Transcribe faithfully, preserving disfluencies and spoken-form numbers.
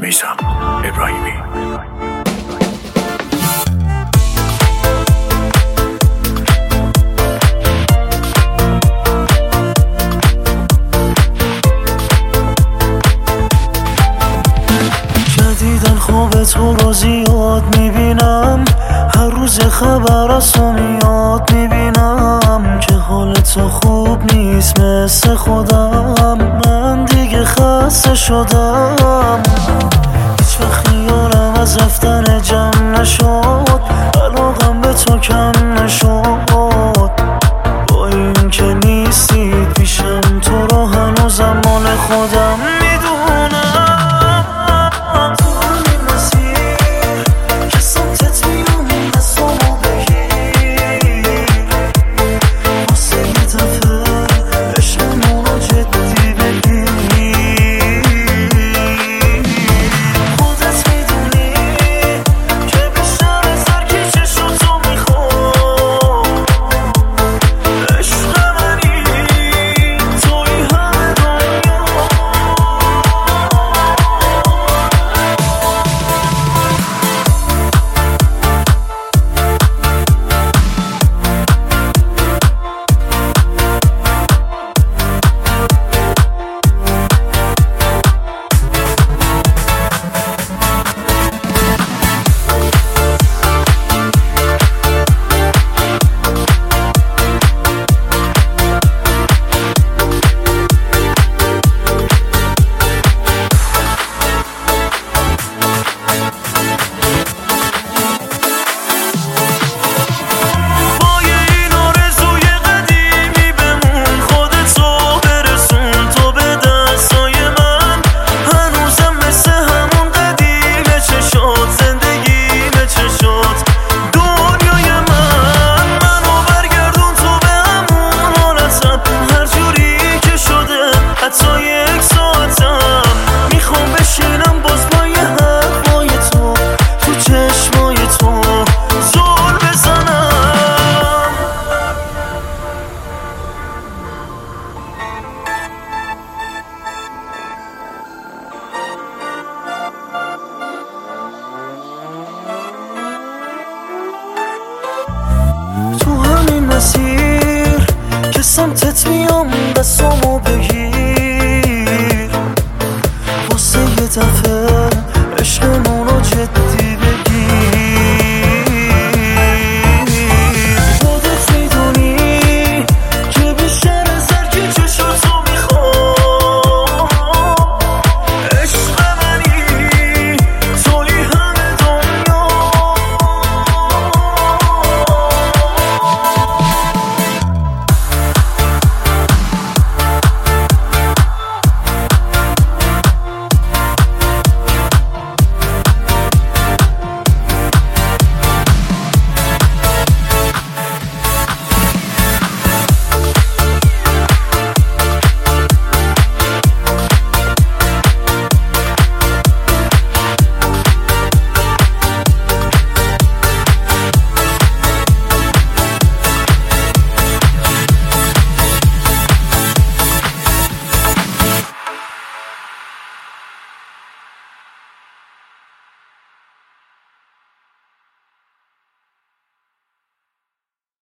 میثم ابراهیمی. جدیدن خواب تو رو زیاد میبینم، هر روز خبر از تو میاد میبینم که حال تو خوب نیست مثل خودم. من دیگه خسته شدم، هیچ وقت خیالم از رفتن جمع نشد، علاقم به تو کم نشد. با این که نیستی پیشم تو رو هنوزم مال خودم میدونم. تو همین مسیر که سمتت میام دستامو بگیر، واسه یه دفعه عشقمون